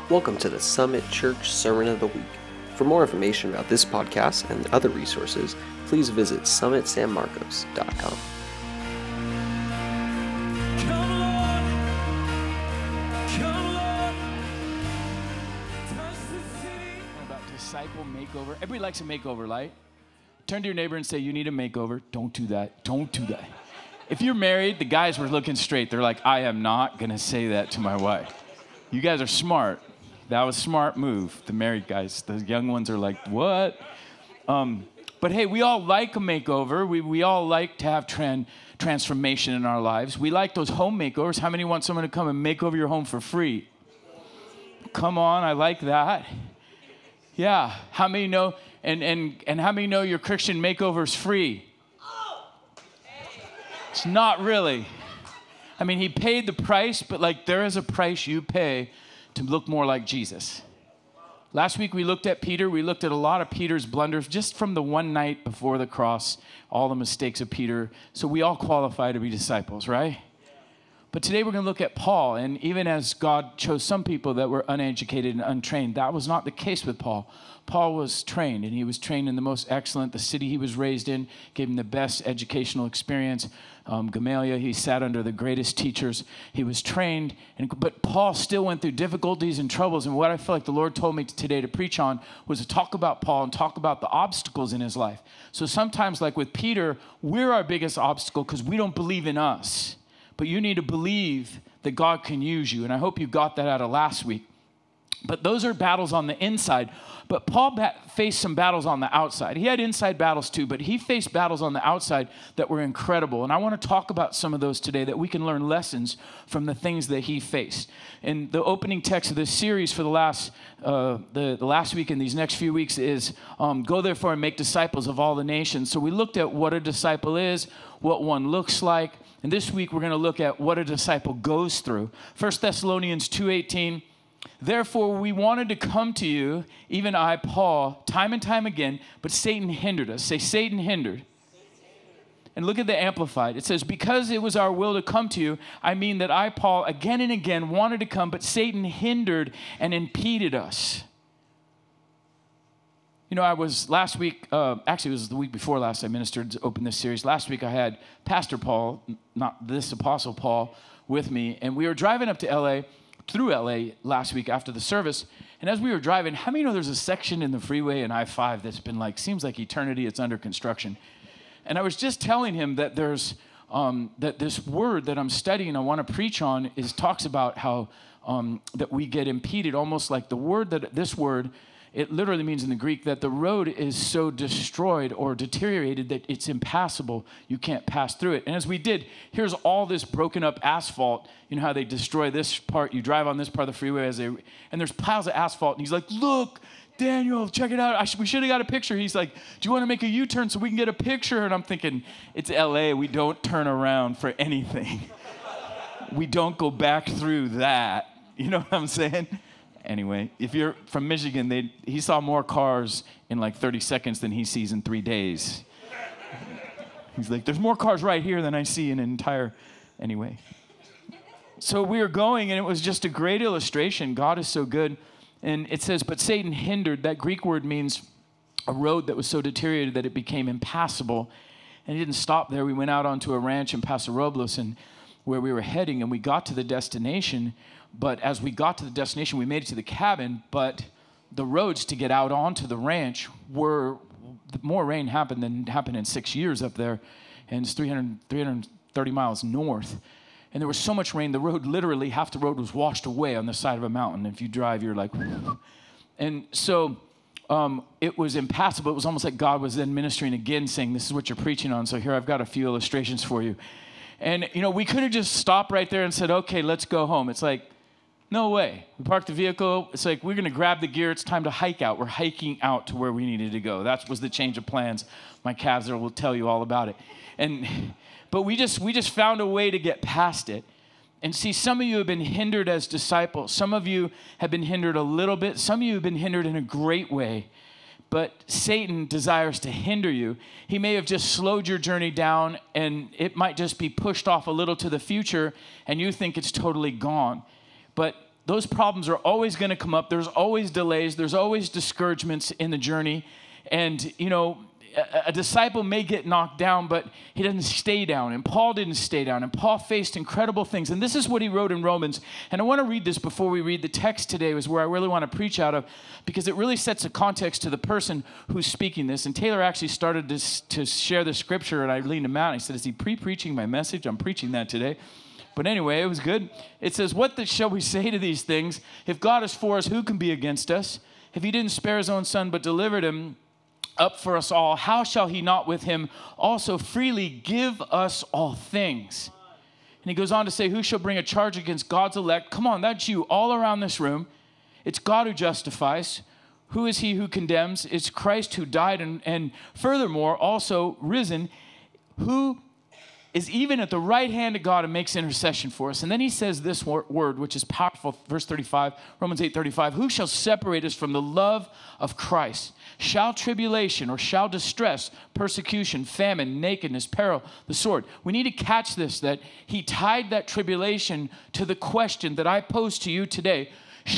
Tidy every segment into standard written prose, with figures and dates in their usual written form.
Welcome to the Summit Church Sermon of the Week. For more information about this podcast and other resources, please visit summitsanmarcos.com. About disciple makeover. Everybody likes a makeover, right? Turn to your neighbor and say, you need a makeover. Don't do that. Don't do that. If you're married, the guys were looking straight. They're like, I am not going to say that to my wife. You guys are smart. That was a smart move. The married guys, the young ones are like, what? But hey, we all like a makeover. We all like to have transformation in our lives. We like those home makeovers. How many want someone to come and make over your home for free? Come on, I like that. Yeah, how many know, and how many know your Christian makeover's free? It's not really. I mean, he paid the price, but like there is a price you pay to look more like Jesus. Last week we looked at Peter. We looked at a lot of Peter's blunders just from the one night before the cross, all the mistakes of Peter. So we all qualify to be disciples, right? But today we're going to look at Paul. And even as God chose some people that were uneducated and untrained, that was not the case with Paul. Paul was trained, and he was trained in the most excellent. The city he was raised in gave him the best educational experience. Gamaliel, he sat under the greatest teachers. He was trained, but Paul still went through difficulties and troubles. And what I feel like the Lord told me today to preach on was to talk about Paul and talk about the obstacles in his life. So sometimes, like with Peter, we're our biggest obstacle because we don't believe in us. But you need to believe that God can use you. And I hope you got that out of last week. But those are battles on the inside. But Paul faced some battles on the outside. He had inside battles too, but he faced battles on the outside that were incredible. And I want to talk about some of those today that we can learn lessons from the things that he faced. And the opening text of this series for the last week and these next few weeks is, go therefore and make disciples of all the nations. So we looked at what a disciple is, what one looks like. And this week we're going to look at what a disciple goes through. 1 Thessalonians 2:18. Therefore, we wanted to come to you, even I, Paul, time and time again, but Satan hindered us. Say, Satan hindered. And look at the Amplified. It says, because it was our will to come to you, I mean that I, Paul, again and again wanted to come, but Satan hindered and impeded us. You know, I was last week, actually it was the week before last I ministered to open this series. Last week I had Pastor Paul, not this Apostle Paul, with me, and we were driving up to through LA last week after the service. And as we were driving, how many know there's a section in the freeway in I-5 that's been like, seems like eternity, it's under construction. And I was just telling him that there's, that this word that I'm studying, I want to preach on, talks about how, that we get impeded, almost like the word that, this word, it literally means in the Greek that the road is so destroyed or deteriorated that it's impassable. You can't pass through it. And as we did, here's all this broken up asphalt. You know how they destroy this part? You drive on this part of the freeway and there's piles of asphalt. And he's like, look, Daniel, check it out. We should have got a picture. He's like, do you want to make a U-turn so we can get a picture? And I'm thinking, it's LA. We don't turn around for anything. We don't go back through that. You know what I'm saying? Anyway, if you're from Michigan, he saw more cars in like 30 seconds than he sees in 3 days. He's like, there's more cars right here than I see in an entire, anyway. So we were going, and it was just a great illustration. God is so good. And it says, but Satan hindered. That Greek word means a road that was so deteriorated that it became impassable. And it didn't stop there. We went out onto a ranch in Paso Robles, and where we were heading, and we got to the destination. But as we got to the destination, we made it to the cabin, but the roads to get out onto the ranch were, more rain happened than happened in 6 years up there, and it's 330 miles north. And there was so much rain, the road literally, half the road was washed away on the side of a mountain. If you drive, you're like, whoo. And so it was impassable. It was almost like God was then ministering again, saying, this is what you're preaching on, so here I've got a few illustrations for you. And, you know, we could have just stopped right there and said, okay, let's go home. It's like, no way. We parked the vehicle. It's like, we're going to grab the gear. It's time to hike out. We're hiking out to where we needed to go. That was the change of plans. My calves there will tell you all about it. But we just found a way to get past it. And see, some of you have been hindered as disciples. Some of you have been hindered a little bit. Some of you have been hindered in a great way. But Satan desires to hinder you. He may have just slowed your journey down, and it might just be pushed off a little to the future, and you think it's totally gone. But those problems are always going to come up. There's always delays. There's always discouragements in the journey. And, a disciple may get knocked down, but he doesn't stay down. And Paul didn't stay down. And Paul faced incredible things. And this is what he wrote in Romans. And I want to read this before we read the text today, is where I really want to preach out of, because it really sets a context to the person who's speaking this. And Taylor actually started to share the scripture, and I leaned him out. And I said, is he pre-preaching my message? I'm preaching that today. But anyway, it was good. It says, what shall we say to these things? If God is for us, who can be against us? If he didn't spare his own son, but delivered him up for us all, how shall he not with him also freely give us all things? And he goes on to say, who shall bring a charge against God's elect? Come on, that's you all around this room. It's God who justifies. Who is he who condemns? It's Christ who died and furthermore also risen, who is even at the right hand of God and makes intercession for us. And then he says this word, which is powerful, verse 35, Romans 8:35, who shall separate us from the love of Christ? Shall tribulation or shall distress, persecution, famine, nakedness, peril, the sword? We need to catch this, that he tied that tribulation to the question that I pose to you today.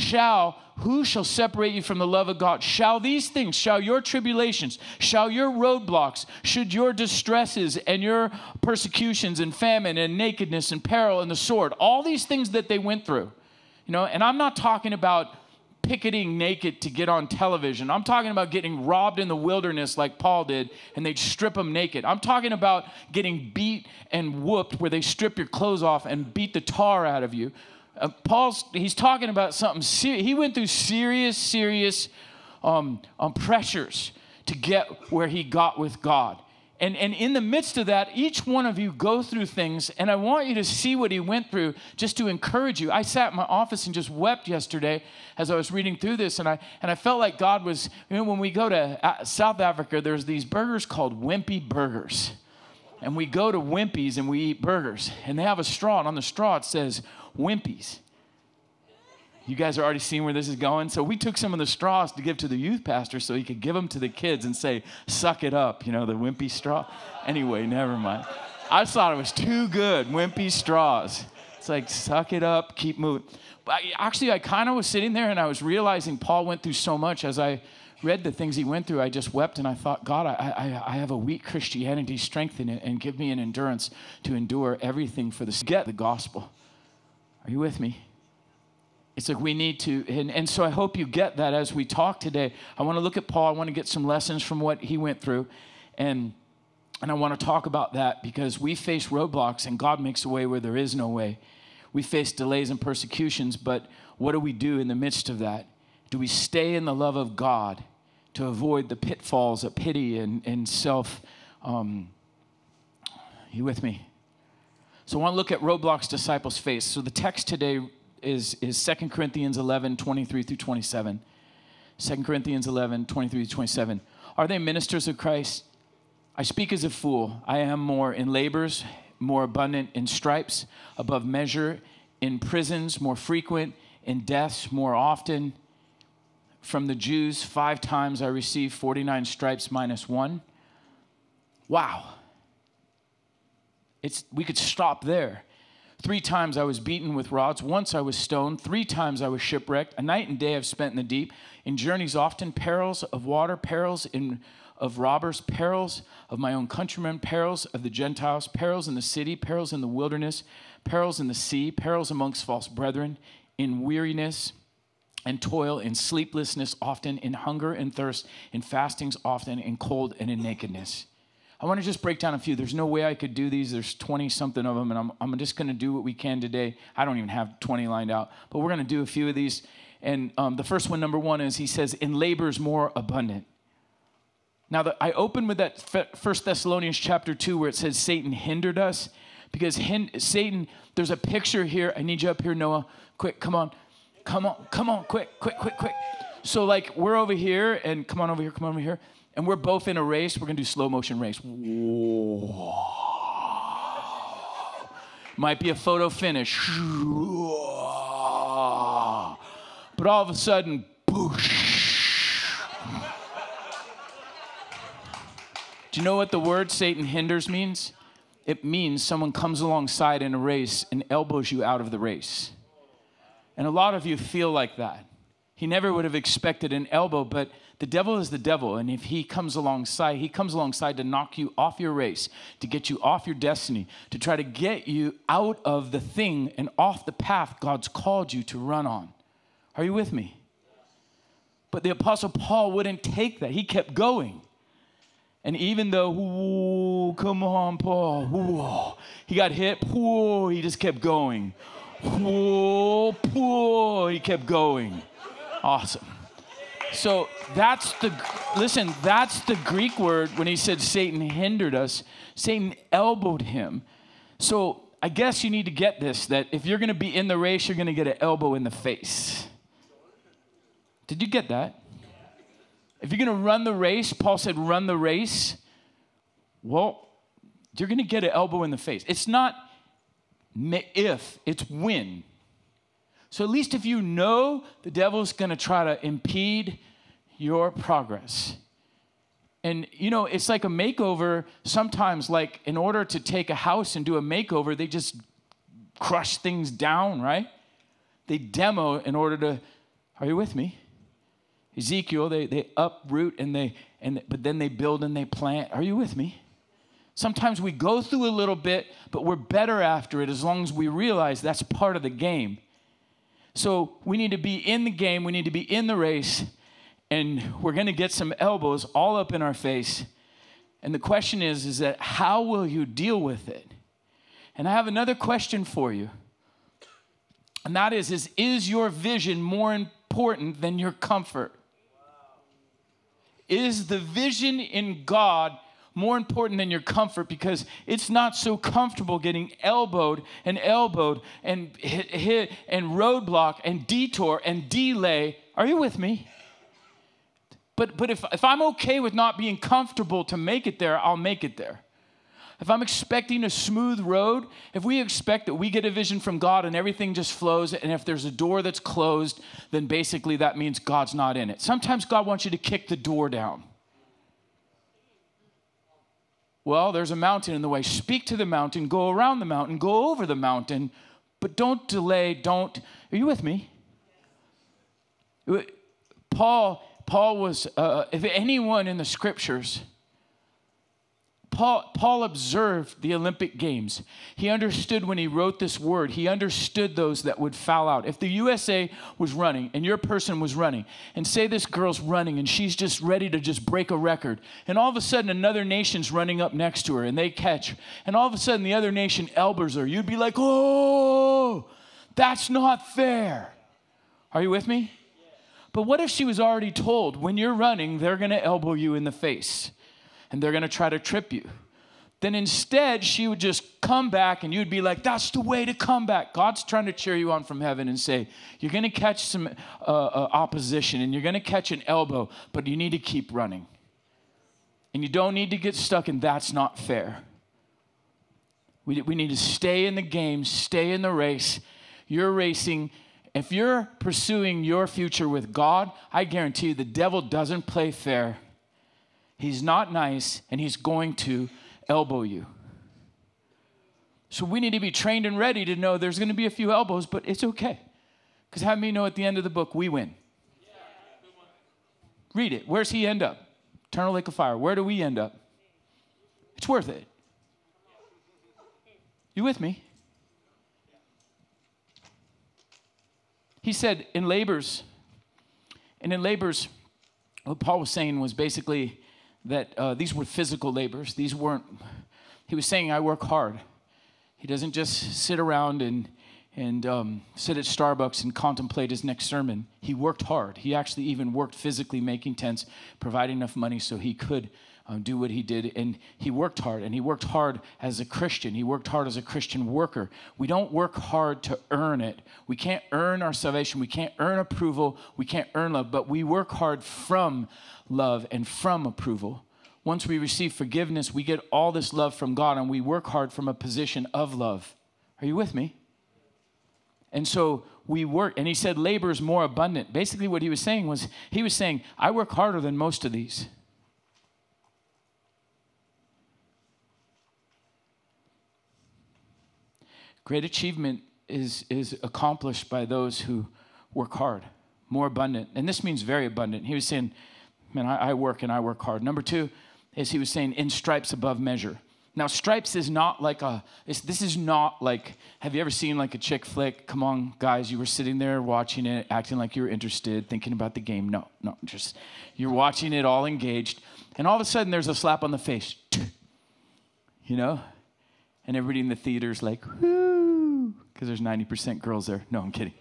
Who shall separate you from the love of God? Shall these things, shall your tribulations, shall your roadblocks, should your distresses and your persecutions and famine and nakedness and peril and the sword, all these things that they went through, and I'm not talking about picketing naked to get on television. I'm talking about getting robbed in the wilderness like Paul did, and they'd strip them naked. I'm talking about getting beat and whooped where they strip your clothes off and beat the tar out of you. He's talking about something serious. He went through serious pressures to get where he got with God. And in the midst of that, each one of you go through things, and I want you to see what he went through just to encourage you. I sat in my office and just wept yesterday as I was reading through this, and I felt like God was, when we go to South Africa, there's these burgers called Wimpy Burgers. And we go to Wimpy's and we eat burgers, and they have a straw, and on the straw it says Wimpy's. You guys are already seeing where this is going. So we took some of the straws to give to the youth pastor so he could give them to the kids and say, suck it up, the Wimpy straw. Anyway, never mind. I thought it was too good, Wimpy straws. It's like, suck it up, keep moving. But I kind of was sitting there and I was realizing Paul went through so much. As I read the things he went through, I just wept and I thought, God, I have a weak Christianity, strengthen it and give me an endurance to endure everything for get the gospel. Are you with me? It's like we need to, and so I hope you get that as we talk today. I want to look at Paul. I want to get some lessons from what he went through, and I want to talk about that because we face roadblocks and God makes a way where there is no way. We face delays and persecutions, but what do we do in the midst of that? Do we stay in the love of God to avoid the pitfalls of pity and self? You with me? So I want to look at roadblocks disciples face. So the text today is 2 Corinthians 11, 23 through 27. 2 Corinthians 11, 23 through 27. Are they ministers of Christ? I speak as a fool. I am more in labors, more abundant in stripes, above measure, in prisons, more frequent, in deaths, more often. From the Jews, 5 times I received 49 stripes minus 1. Wow. We could stop there. 3 times I was beaten with rods. Once I was stoned. 3 times I was shipwrecked. A night and day I've spent in the deep. In journeys often, perils of water, perils of robbers, perils of my own countrymen, perils of the Gentiles, perils in the city, perils in the wilderness, perils in the sea, perils amongst false brethren, in weariness and toil, in sleeplessness often, in hunger and thirst, in fastings often, in cold and in nakedness. I want to just break down a few. There's no way I could do these. There's 20-something of them, and I'm just going to do what we can today. I don't even have 20 lined out, but we're going to do a few of these. And the first one, number 1, is he says, in labors more abundant. Now, I open with that 1 Thessalonians chapter 2 where it says Satan hindered us, because Satan, there's a picture here. I need you up here, Noah. Quick, come on, quick. So like we're over here, and come on over here. And we're both in a race. We're going to do slow motion race. Whoa. Might be a photo finish. But all of a sudden, boosh. Do you know what the word Satan hinders means? It means someone comes alongside in a race and elbows you out of the race. And a lot of you feel like that. He never would have expected an elbow, but the devil is the devil. And if he comes alongside to knock you off your race, to get you off your destiny, to try to get you out of the thing and off the path God's called you to run on. Are you with me? But the Apostle Paul wouldn't take that. He kept going. And even though, ooh, come on, Paul, ooh, he got hit, ooh, he just kept going. Ooh, he kept going. Awesome. So that's the Greek word when he said Satan hindered us. Satan elbowed him. So I guess you need to get this, that if you're going to be in the race, you're going to get an elbow in the face. Did you get that? If you're going to run the race, Paul said run the race, well, you're going to get an elbow in the face. It's not if, it's when. So at least if you know the devil's going to try to impede your progress. And, you know, it's like a makeover. Sometimes, like, in order to take a house and do a makeover, they just crush things down, right? They demo in order to, are you with me? Ezekiel, they uproot but then they build and they plant. Are you with me? Sometimes we go through a little bit, but we're better after it as long as we realize that's part of the game. So we need to be in the game, we need to be in the race, and we're going to get some elbows all up in our face. And the question is that how will you deal with it? And I have another question for you. And that is your vision more important than your comfort? Is the vision in God more important than your comfort? Because it's not so comfortable getting elbowed and hit and roadblock and detour and delay. Are you with me? But if I'm okay with not being comfortable to make it there, I'll make it there. If I'm expecting a smooth road, if we expect that we get a vision from God and everything just flows, and if there's a door that's closed, then basically that means God's not in it. Sometimes God wants you to kick the door down. Well, there's a mountain in the way. Speak to the mountain, go around the mountain, go over the mountain, but don't delay, are you with me? Paul was, if anyone in the scriptures, Paul observed the Olympic Games. He understood when he wrote this word, he understood those that would foul out. If the USA was running and your person was running, and say this girl's running and she's just ready to just break a record, and all of a sudden another nation's running up next to her and they catch, and all of a sudden the other nation elbows her, you'd be like, oh, that's not fair. Are you with me? But what if she was already told, when you're running, they're going to elbow you in the face? And they're going to try to trip you. Then instead, she would just come back and you'd be like, that's the way to come back. God's trying to cheer you on from heaven and say, you're going to catch some opposition and you're going to catch an elbow, but you need to keep running. And you don't need to get stuck in that's not fair. We need to stay in the game, stay in the race. You're racing. If you're pursuing your future with God, I guarantee you the devil doesn't play fair. He's not nice, and he's going to elbow you. So we need to be trained and ready to know there's going to be a few elbows, but it's okay. Because have me know at the end of the book, we win. Read it. Where's he end up? Eternal lake of fire. Where do we end up? It's worth it. You with me? He said in labors, what Paul was saying was basically that these were physical labors. He was saying, I work hard. He doesn't just sit around and sit at Starbucks and contemplate his next sermon. He worked hard. He actually even worked physically making tents, providing enough money so he could do what he did. And he worked hard, and he worked hard as a Christian. He worked hard as a Christian worker. We don't work hard to earn it. We can't earn our salvation. We can't earn approval. We can't earn love, but we work hard from love and from approval. Once we receive forgiveness, we get all this love from God, and we work hard from a position of love. Are you with me? And so we work, and he said labor is more abundant. Basically what he was saying, I work harder than most of these. Great achievement is accomplished by those who work hard, more abundant. And this means very abundant. He was saying, man, I work and I work hard. Number two is he was saying in stripes above measure. Now, stripes is not like this is not like, have you ever seen like a chick flick? Come on, guys, you were sitting there watching it, acting like you were interested, thinking about the game. No, just you're watching it all engaged. And all of a sudden there's a slap on the face, you know? And everybody in the theater's like, whoo, because there's 90% girls there. No, I'm kidding.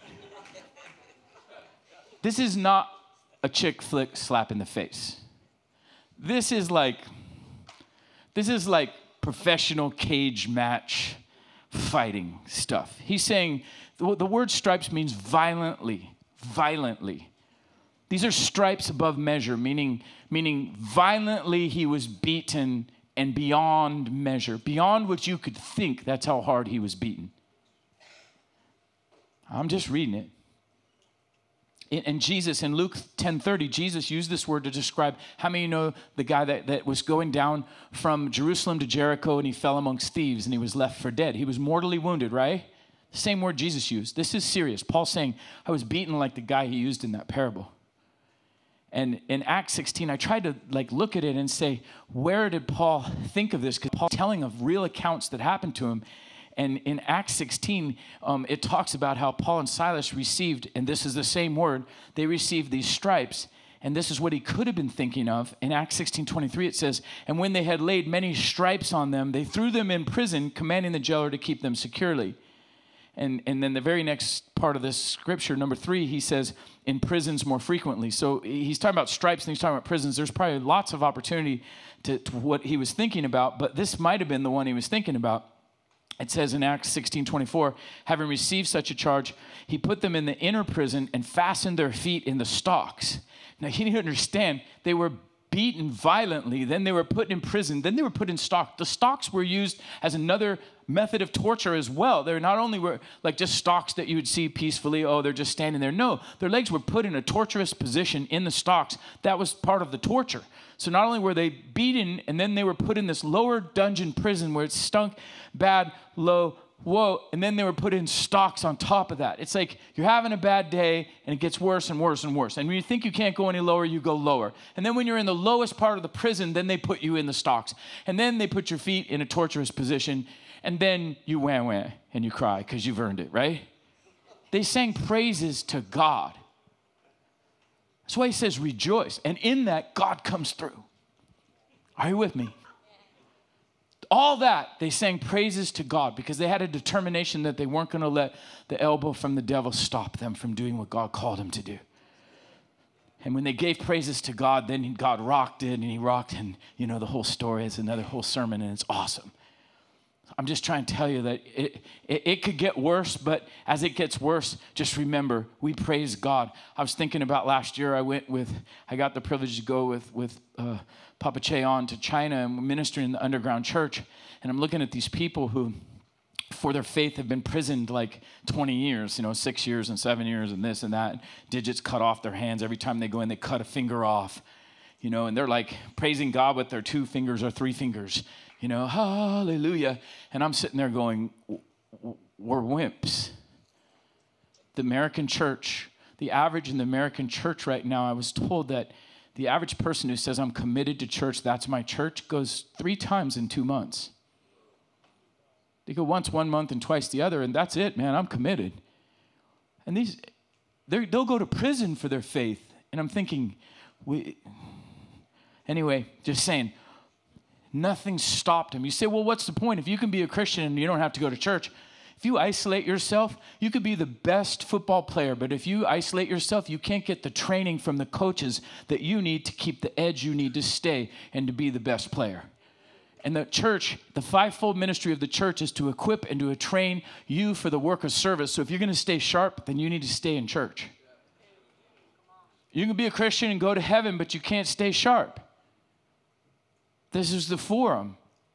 This is not a chick flick slap in the face. This is like professional cage match fighting stuff. He's saying the word stripes means violently. These are stripes above measure, meaning violently he was beaten and beyond measure, beyond what you could think. That's how hard he was beaten. I'm just reading it. And Jesus, in Luke 10:30, Jesus used this word to describe, how many know the guy that was going down from Jerusalem to Jericho and he fell amongst thieves and he was left for dead. He was mortally wounded, right? The same word Jesus used. This is serious. Paul's saying, I was beaten like the guy he used in that parable. And in Acts 16, I tried to look at it and say, where did Paul think of this? Because Paul's telling of real accounts that happened to him. And in Acts 16, it talks about how Paul and Silas received, and this is the same word, they received these stripes. And this is what he could have been thinking of. In Acts 16:23, it says, and when they had laid many stripes on them, they threw them in prison, commanding the jailer to keep them securely. And then the very next part of this scripture, number 3, he says, in prisons more frequently. So he's talking about stripes and he's talking about prisons. There's probably lots of opportunity to what he was thinking about, but this might have been the one he was thinking about. It says in Acts 16:24, having received such a charge, he put them in the inner prison and fastened their feet in the stocks. Now, you need to understand, they were beaten violently, then they were put in prison, then they were put in stocks. The stocks were used as another method of torture as well. They're not only were like just stocks that you would see peacefully, oh, they're just standing there. No, their legs were put in a torturous position in the stocks. That was part of the torture. So not only were they beaten, and then they were put in this lower dungeon prison where it stunk bad, low, whoa, and then they were put in stocks on top of that. It's like you're having a bad day, and it gets worse and worse and worse. And when you think you can't go any lower, you go lower. And then when you're in the lowest part of the prison, then they put you in the stocks. And then they put your feet in a torturous position, and then you wah-wah, and you cry because you've earned it, right? They sang praises to God. That's why he says rejoice. And in that, God comes through. Are you with me? All that, they sang praises to God because they had a determination that they weren't going to let the elbow from the devil stop them from doing what God called them to do. And when they gave praises to God, then God rocked it, and he rocked, and the whole story is another whole sermon, and it's awesome. I'm just trying to tell you that it could get worse, but as it gets worse, just remember, we praise God. I was thinking about last year, I got the privilege to go with Papa Che on to China and ministering in the underground church. And I'm looking at these people who, for their faith, have been prisoned like 20 years, 6 years and 7 years and this and that. Digits cut off their hands. Every time they go in, they cut a finger off, and they're like praising God with their 2 fingers or 3 fingers. Hallelujah. And I'm sitting there going, we're wimps. The American church, the average in the American church right now, I was told that the average person who says, I'm committed to church, that's my church, goes 3 times in 2 months. They go once 1 month and twice the other, and that's it, man, I'm committed. And they'll go to prison for their faith. And I'm thinking, anyway, just saying, nothing stopped him. You say, well, what's the point? If you can be a Christian and you don't have to go to church, if you isolate yourself, you could be the best football player, but if you isolate yourself, you can't get the training from the coaches that you need to keep the edge you need to stay and to be the best player. And the church, the 5-fold ministry of the church is to equip and to train you for the work of service. So if you're going to stay sharp, then you need to stay in church. You can be a Christian and go to heaven, but you can't stay sharp. This is the forum.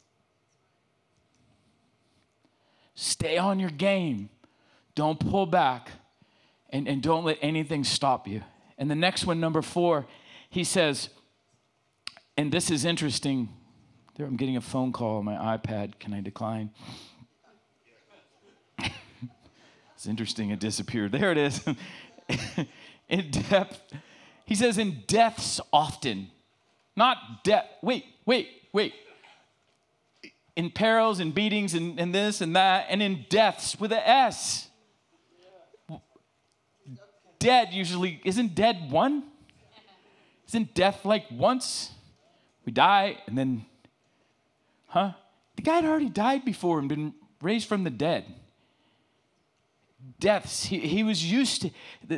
Stay on your game. Don't pull back. And don't let anything stop you. And the next one, number 4, he says, and this is interesting. I'm getting a phone call on my iPad. Can I decline? It's interesting it disappeared. There it is. In depth. He says in deaths often. Not death. Wait. In perils and beatings and this and that, and in deaths with a S. Dead usually, isn't dead one? Isn't death like once? We die and then, The guy had already died before and been raised from the dead. Deaths, he was used to,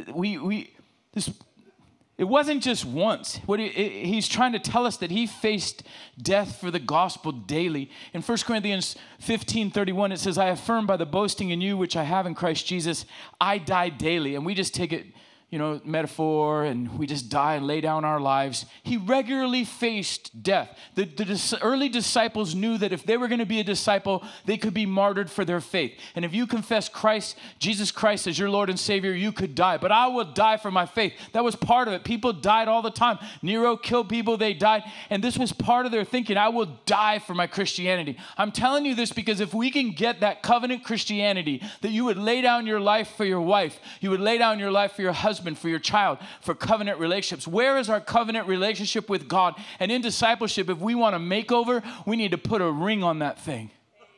it wasn't just once. He's trying to tell us that he faced death for the gospel daily. In 1 Corinthians 15:31, it says, I affirm by the boasting in you which I have in Christ Jesus, I die daily. And we just take it, metaphor, and we just die and lay down our lives. He regularly faced death. The early disciples knew that if they were going to be a disciple, they could be martyred for their faith. And if you confess Jesus Christ as your Lord and Savior, you could die. But I will die for my faith. That was part of it. People died all the time. Nero killed people, they died. And this was part of their thinking. I will die for my Christianity. I'm telling you this because if we can get that covenant Christianity, that you would lay down your life for your wife, you would lay down your life for your husband, for your child, for covenant relationships. Where is our covenant relationship with God? And in discipleship, if we want a makeover, we need to put a ring on that thing.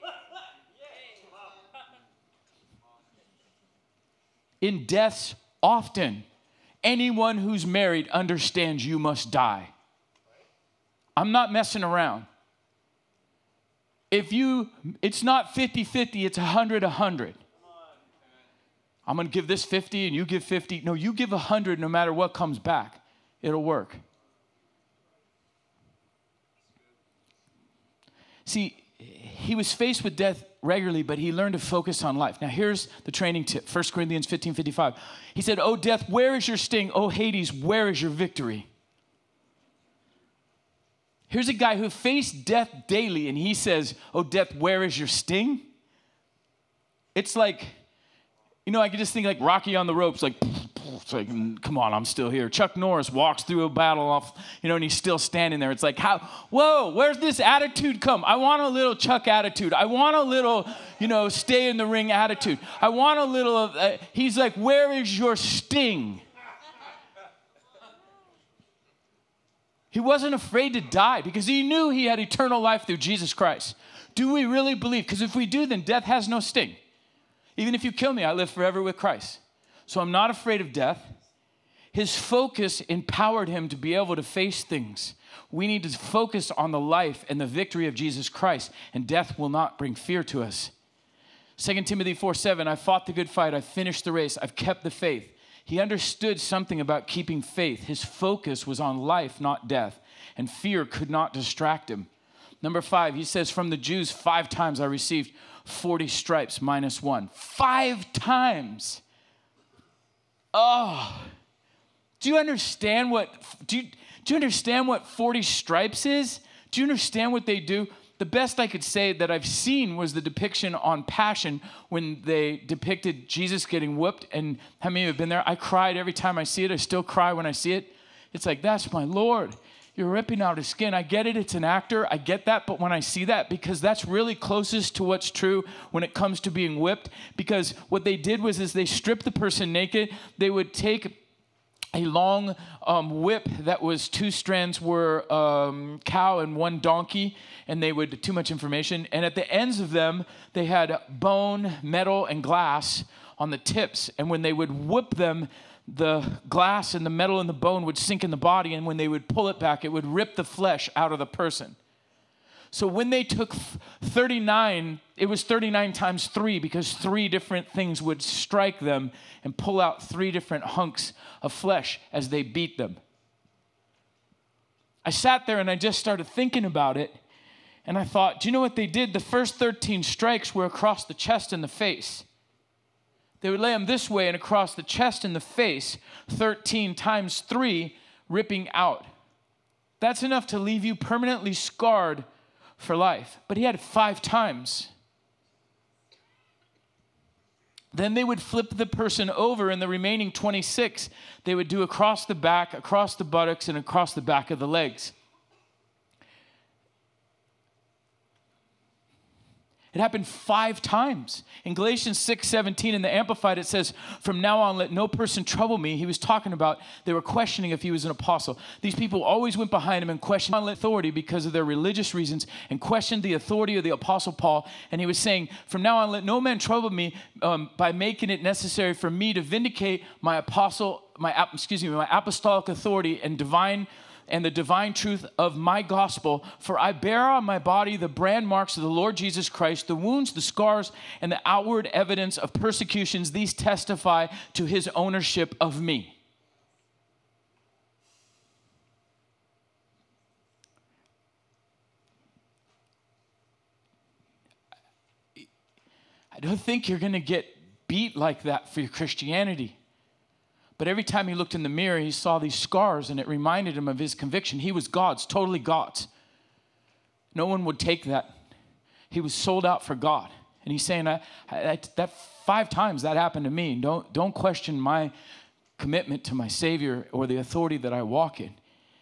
In deaths often, anyone who's married understands you must die. I'm not messing around. It's not 50-50, it's 100-100. I'm going to give this 50 and you give 50. No, you give 100 no matter what comes back. It'll work. See, he was faced with death regularly, but he learned to focus on life. Now, here's the training tip. 1 Corinthians 15:55. He said, "O death, where is your sting? O Hades, where is your victory?" Here's a guy who faced death daily, and he says, "O death, where is your sting?" It's like, I can just think like Rocky on the ropes, it's like, come on, I'm still here. Chuck Norris walks through a battle and he's still standing there. It's like, where's this attitude come? I want a little Chuck attitude. I want a little, stay in the ring attitude. I want a little of, he's like, where is your sting? He wasn't afraid to die because he knew he had eternal life through Jesus Christ. Do we really believe? Because if we do, then death has no sting. Even if you kill me, I live forever with Christ. So I'm not afraid of death. His focus empowered him to be able to face things. We need to focus on the life and the victory of Jesus Christ, and death will not bring fear to us. 2 Timothy 4:7, I fought the good fight, I finished the race, I've kept the faith. He understood something about keeping faith. His focus was on life, not death, and fear could not distract him. Number 5, he says, from the Jews 5 times I received 40 stripes minus 1. 5 times. Oh, do you understand what 40 stripes is? Do you understand what they do? The best I could say that I've seen was the depiction on Passion when they depicted Jesus getting whooped. And how many of you have been there? I cried every time I see it. I still cry when I see it. It's like, that's my Lord. You're ripping out his skin. I get it. It's an actor. I get that. But when I see that, because that's really closest to what's true when it comes to being whipped, because what they did was they stripped the person naked. They would take a long whip that was 2 strands were cow and 1 donkey, and they would, too much information, and at the ends of them, they had bone, metal, and glass on the tips, and when they would whip them, the glass and the metal and the bone would sink in the body, and when they would pull it back, it would rip the flesh out of the person. So when they took 39, it was 39 times 3 because 3 different things would strike them and pull out 3 different hunks of flesh as they beat them. I sat there and I just started thinking about it, and I thought, do you know what they did? The first 13 strikes were across the chest and the face. They would lay them this way and across the chest and the face, 13 times 3, ripping out. That's enough to leave you permanently scarred for life. But he had it 5 times. Then they would flip the person over, and the remaining 26, they would do across the back, across the buttocks, and across the back of the legs. It happened 5 times. In Galatians 6:17 in the Amplified, it says, "From now on, let no person trouble me." He was talking about, they were questioning if he was an apostle. These people always went behind him and questioned authority because of their religious reasons and questioned the authority of the apostle Paul. And he was saying, from now on, let no man trouble me by making it necessary for me to vindicate my apostolic authority and the divine truth of my gospel, for I bear on my body the brand marks of the Lord Jesus Christ, the wounds, the scars, and the outward evidence of persecutions. These testify to his ownership of me. I don't think you're going to get beat like that for your Christianity. But every time he looked in the mirror, he saw these scars, and it reminded him of his conviction. He was God's, totally God's. No one would take that. He was sold out for God. And he's saying, that 5 times that happened to me. Don't question my commitment to my Savior or the authority that I walk in.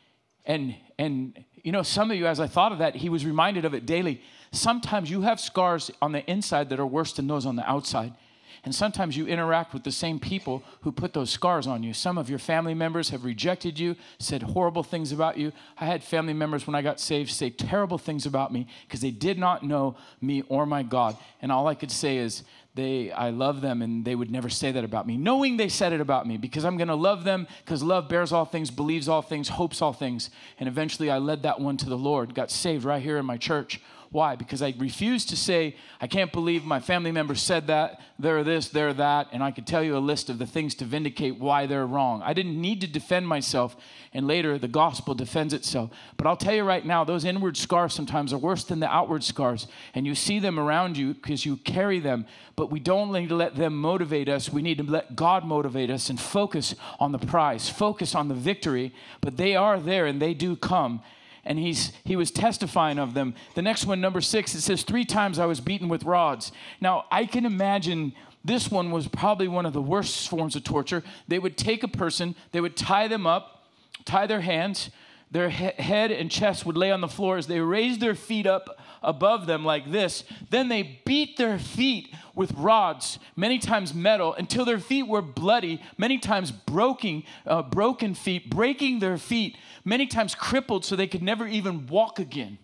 And you know, some of you, as I thought of that, he was reminded of it daily. Sometimes you have scars on the inside that are worse than those on the outside. And sometimes you interact with the same people who put those scars on you. Some of your family members have rejected you, said horrible things about you. I had family members when I got saved say terrible things about me because they did not know me or my God. And all I could say is, I love them, and they would never say that about me, knowing they said it about me, because I'm going to love them, because love bears all things, believes all things, hopes all things. And eventually I led that one to the Lord, got saved right here in my church. Why? Because I refused to say, I can't believe my family members said that, they're this, they're that, and I could tell you a list of the things to vindicate why they're wrong. I didn't need to defend myself, and later the gospel defends itself. But I'll tell you right now, those inward scars sometimes are worse than the outward scars, and you see them around you because you carry them, but we don't need to let them motivate us. We need to let God motivate us and focus on the prize, focus on the victory, but they are there and they do come. And he was testifying of them. The next one, number 6, it says, 3 times I was beaten with rods. Now, I can imagine this one was probably one of the worst forms of torture. They would take a person, they would tie them up, tie their hands, their head and chest would lay on the floor as they raised their feet up above them like this. Then they beat their feet with rods, many times metal, until their feet were bloody, many times broken feet, breaking their feet, many times crippled so they could never even walk again.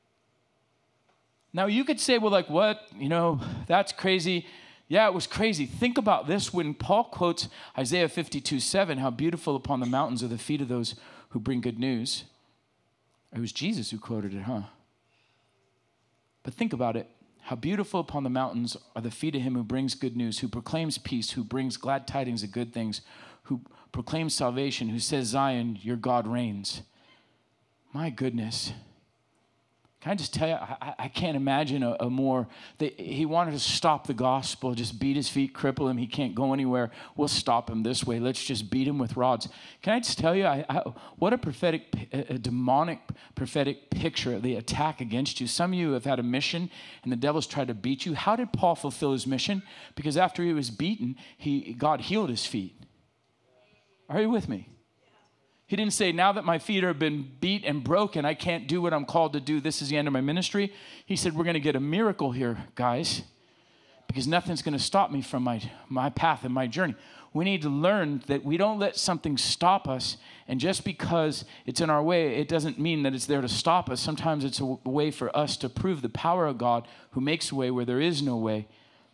Now you could say, well, like what? You know, that's crazy. Yeah, it was crazy. Think about this when Paul quotes Isaiah 52:7, how beautiful upon the mountains are the feet of those who bring good news. It was Jesus who quoted it, huh? But think about it. How beautiful upon the mountains are the feet of him who brings good news, who proclaims peace, who brings glad tidings of good things, who proclaims salvation, who says, Zion, your God reigns. My goodness. Can I just tell you, I can't imagine a more, he wanted to stop the gospel, just beat his feet, cripple him, he can't go anywhere. We'll stop him this way. Let's just beat him with rods. Can I just tell you, what a demonic prophetic picture of the attack against you. Some of you have had a mission and the devil's tried to beat you. How did Paul fulfill his mission? Because after he was beaten, God healed his feet. Are you with me? He didn't say, now that my feet have been beat and broken, I can't do what I'm called to do. This is the end of my ministry. He said, we're going to get a miracle here, guys, because nothing's going to stop me from my path and my journey. We need to learn that we don't let something stop us, and just because it's in our way, it doesn't mean that it's there to stop us. Sometimes it's a way for us to prove the power of God who makes a way where there is no way.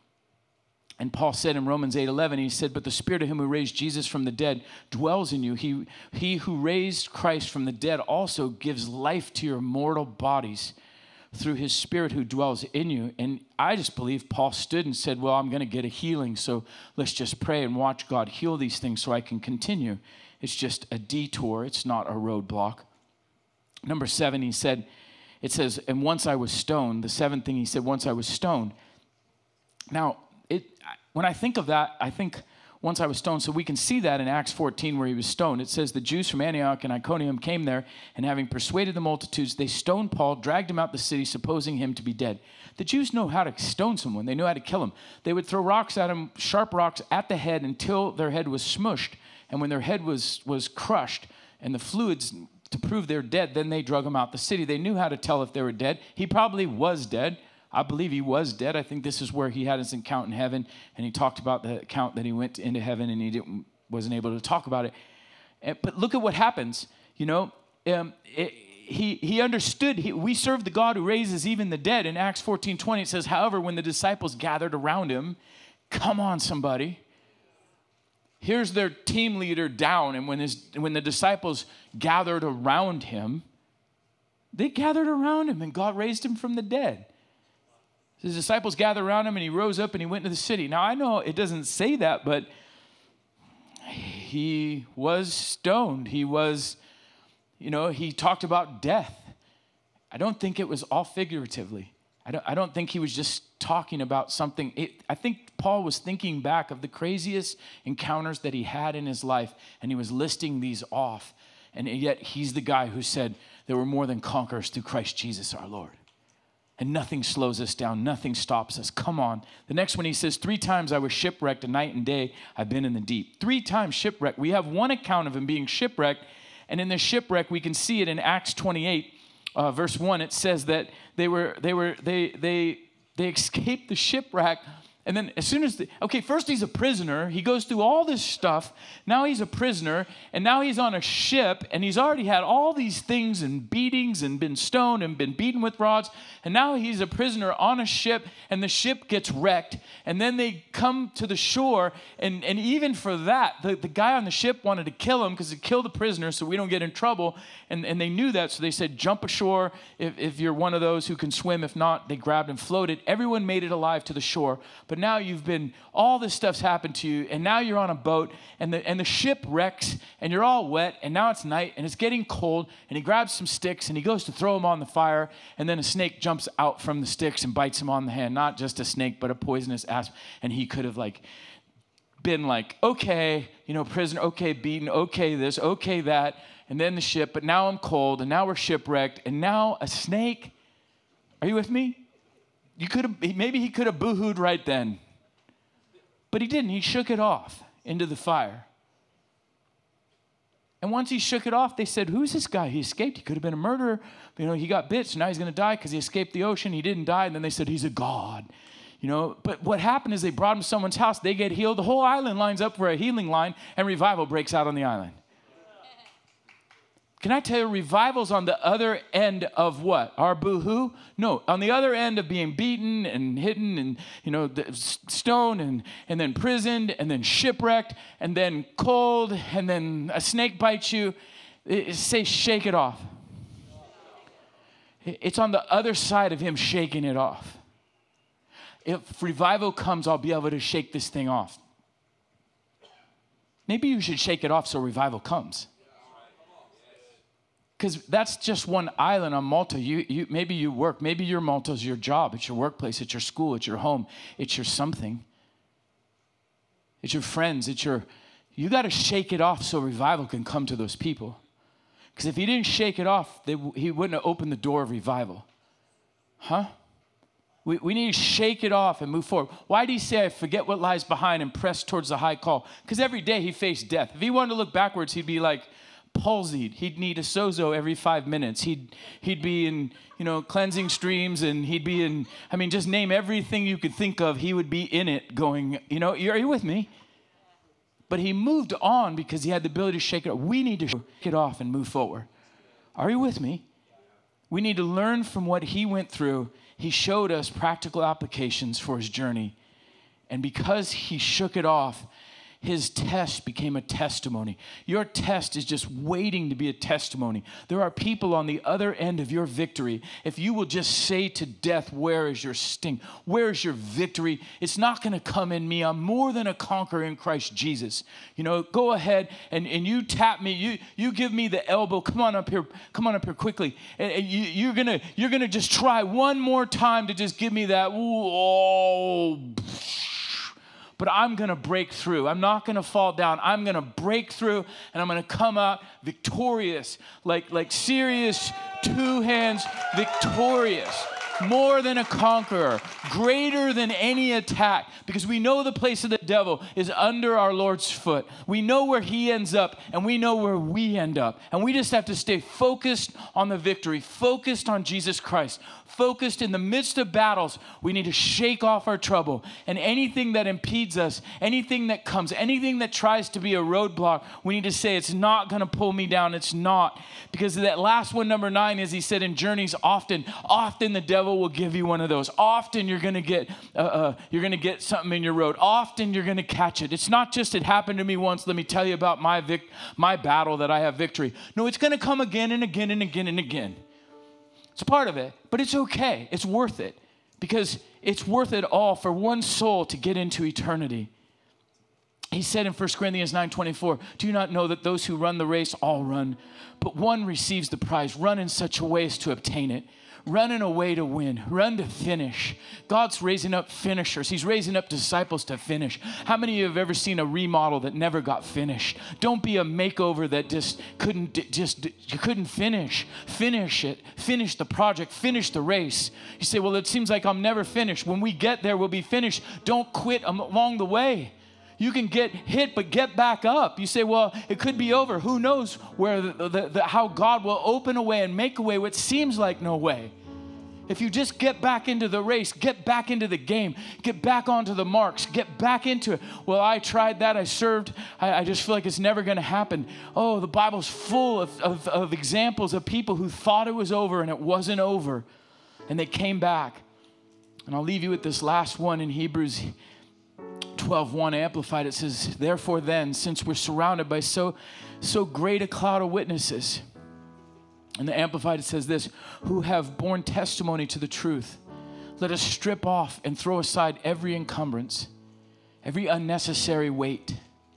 And Paul said in Romans 8:11, he said, but the Spirit of him who raised Jesus from the dead dwells in you. He who raised Christ from the dead also gives life to your mortal bodies through his Spirit who dwells in you. And I just believe Paul stood and said, well, I'm going to get a healing, so let's just pray and watch God heal these things so I can continue. It's just a detour. It's not a roadblock. Number 7, he said, it says, and once I was stoned. The 7th thing he said, once I was stoned. Now, when I think of that, I think once I was stoned. So we can see that in Acts 14 where he was stoned. It says the Jews from Antioch and Iconium came there, and having persuaded the multitudes, they stoned Paul, dragged him out the city, supposing him to be dead. The Jews know how to stone someone. They know how to kill him. They would throw rocks at him, sharp rocks at the head until their head was smushed. And when their head was crushed and the fluids to prove they're dead, then they drug him out the city. They knew how to tell if they were dead. He probably was dead. I believe he was dead. I think this is where he had his encounter in heaven, and he talked about the account that he went into heaven, and he wasn't able to talk about it. But look at what happens. He understood. We serve the God who raises even the dead. In Acts 14:20, it says, however, when the disciples gathered around him, come on, somebody. Here's their team leader down, and when the disciples gathered around him, they gathered around him, and God raised him from the dead. His disciples gathered around him, and he rose up, and he went into the city. Now, I know it doesn't say that, but he was stoned. He was, he talked about death. I don't think it was all figuratively. I don't think he was just talking about something. I think Paul was thinking back of the craziest encounters that he had in his life, and he was listing these off. And yet he's the guy who said there were more than conquerors through Christ Jesus our Lord. And nothing slows us down. Nothing stops us. Come on. The next one he says, 3 times I was shipwrecked, and night and day I've been in the deep. 3 times shipwrecked. We have one account of him being shipwrecked. And in the shipwreck, we can see it in Acts 28, verse 1. It says that they escaped the shipwreck. And then as soon as, first he's a prisoner. He goes through all this stuff. Now he's a prisoner. And now he's on a ship. And he's already had all these things and beatings and been stoned and been beaten with rods. And now he's a prisoner on a ship. And the ship gets wrecked. And then they come to the shore. And even for that, the guy on the ship wanted to kill him because he killed the prisoner so we don't get in trouble. And they knew that. So they said, jump ashore if you're one of those who can swim. If not, they grabbed and floated. Everyone made it alive to the shore. But now all this stuff's happened to you, and now you're on a boat, and the ship wrecks, and you're all wet, and now it's night, and it's getting cold, and he grabs some sticks, and he goes to throw them on the fire, and then a snake jumps out from the sticks and bites him on the hand. Not just a snake, but a poisonous asp, and he could have been okay, prisoner, okay, beaten, okay, this, okay, that, and then the ship, but now I'm cold, and now we're shipwrecked, and now a snake. Are you with me? Maybe he could have boo-hooed right then. But he didn't. He shook it off into the fire. And once he shook it off, they said, who's this guy? He escaped. He could have been a murderer. But, he got bit, so now he's going to die because he escaped the ocean. He didn't die. And then they said, he's a god. But what happened is they brought him to someone's house. They get healed. The whole island lines up for a healing line, and revival breaks out on the island. Can I tell you, revival's on the other end of what? Our boo-hoo? No, on the other end of being beaten and hidden and, stoned and then prisoned and then shipwrecked and then cold and then a snake bites you. Say, shake it off. It's on the other side of him shaking it off. If revival comes, I'll be able to shake this thing off. Maybe you should shake it off so revival comes. Because that's just one island on Malta. Maybe you work. Maybe your Malta's your job. It's your workplace. It's your school. It's your home. It's your something. It's your friends. You got to shake it off so revival can come to those people. Because if he didn't shake it off, he wouldn't have opened the door of revival. Huh? We need to shake it off and move forward. Why did he say, I forget what lies behind and press towards the high call? Because every day he faced death. If he wanted to look backwards, he'd be like, palsied. He'd need a sozo every 5 minutes. He'd be in, cleansing streams, and he'd be in, just name everything you could think of. He would be in it going, are you with me? But he moved on because he had the ability to shake it off. We need to shake it off and move forward. Are you with me? We need to learn from what he went through. He showed us practical applications for his journey. And because he shook it off, his test became a testimony. Your test is just waiting to be a testimony. There are people on the other end of your victory. If you will just say to death, where is your sting? Where is your victory? It's not going to come in me. I'm more than a conqueror in Christ Jesus. Go ahead and you tap me. You give me the elbow. Come on up here quickly. And you're gonna just try one more time to just give me that. But I'm going to break through. I'm not going to fall down. I'm going to break through, and I'm going to come out victorious, like serious, 2 hands victorious. more than a conqueror, greater than any attack, because we know the place of the devil is under our Lord's foot. We know where he ends up, and we know where we end up. And we just have to stay focused on the victory, focused on Jesus Christ, focused in the midst of battles. We need to shake off our trouble, and anything that impedes us, anything that comes, anything that tries to be a roadblock, we need to say, it's not going to pull me down. It's not. Because that last one, number 9, is he said in journeys, often the devil will give you one of those. Often you're going to get something in your road. Often you're going to catch it. It's not just it happened to me once. Let me tell you about my battle that I have victory. No, it's going to come again and again and again and again. It's part of it, but it's okay. It's worth it, because it's worth it all for one soul to get into eternity. He said in 1 Corinthians 9:24, do you not know that those who run the race all run, but one receives the prize? Run in such a way as to obtain it. Run in a way to win. Run to finish. God's raising up finishers. He's raising up disciples to finish. How many of you have ever seen a remodel that never got finished? Don't be a makeover that you couldn't finish. Finish it. Finish the project. Finish the race. You say, well, it seems like I'm never finished. When we get there, we'll be finished. Don't quit along the way. You can get hit, but get back up. You say, well, it could be over. Who knows where how God will open a way and make a way what seems like no way. If you just get back into the race, get back into the game, get back onto the marks, get back into it. Well, I tried that. I served. I just feel like it's never going to happen. Oh, the Bible's full of examples of people who thought it was over and it wasn't over. And they came back. And I'll leave you with this last one in Hebrews 12:1 Amplified. It says, therefore then, since we're surrounded by so great a cloud of witnesses, and the Amplified it says this, who have borne testimony to the truth, let us strip off and throw aside every encumbrance, every unnecessary weight.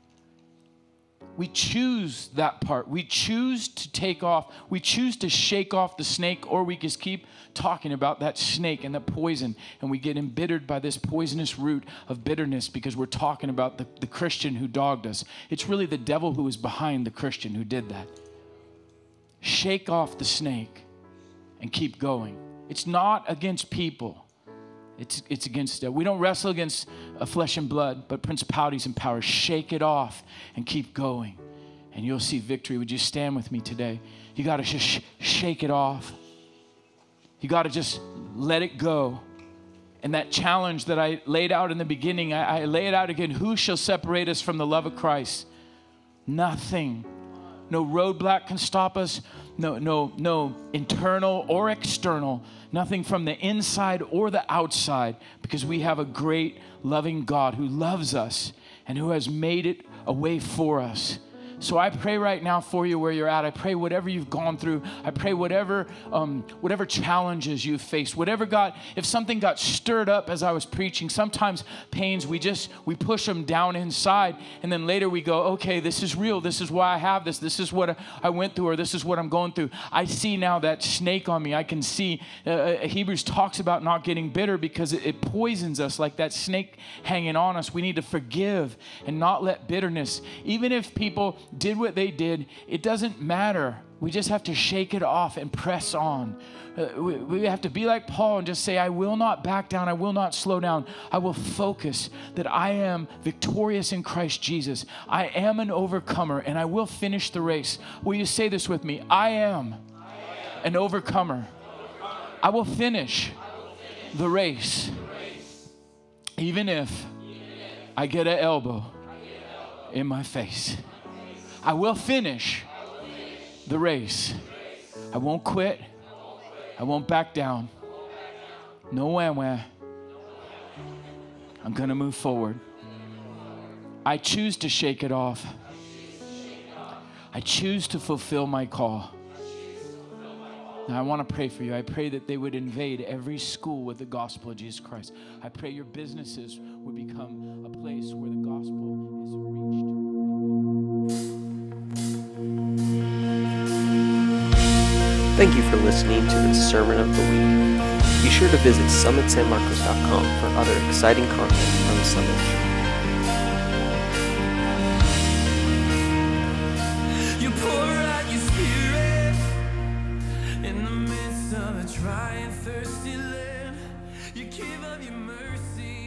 We choose that part. We choose to take off. We choose to shake off the snake, or we just keep talking about that snake and the poison, and we get embittered by this poisonous root of bitterness because we're talking about the Christian who dogged us. It's really the devil who is behind the Christian who did that. Shake off the snake and keep going. It's not against people. It's against, we don't wrestle against flesh and blood, but principalities and powers. Shake it off and keep going, and you'll see victory. Would you stand with me today? You got to just shake it off. You got to just let it go. And that challenge that I laid out in the beginning, I lay it out again. Who shall separate us from the love of Christ? Nothing. No roadblock can stop us. No internal or external. Nothing from the inside or the outside, because we have a great loving God who loves us and who has made it a way for us. So I pray right now for you where you're at. I pray whatever you've gone through. I pray whatever challenges you've faced, if something got stirred up as I was preaching. Sometimes pains, we push them down inside, and then later we go, okay, this is real. This is why I have this. This is what I went through, or this is what I'm going through. I see now that snake on me. I can see, Hebrews talks about not getting bitter because it poisons us like that snake hanging on us. We need to forgive and not let bitterness, even if people did what they did, it doesn't matter. We just have to shake it off and press on. We have to be like Paul and just say, I will not back down. I will not slow down. I will focus that I am victorious in Christ Jesus. I am an overcomer, and I will finish the race. Will you say this with me? I am an overcomer. I will finish the race, even if I get an elbow in my face. I will finish the race. I won't quit. I won't back down. No wah-wah. I'm going to move forward. I choose to shake it off. I choose to fulfill my call. Now I want to pray for you. I pray that they would invade every school with the gospel of Jesus Christ. I pray your businesses would become a place where the gospel is reached. Thank you for listening to the Sermon of the Week. Be sure to visit summitsanmarcos.com for other exciting content from Summit. You pour out your spirit in the midst of a dry and thirsty land, you give of your mercy.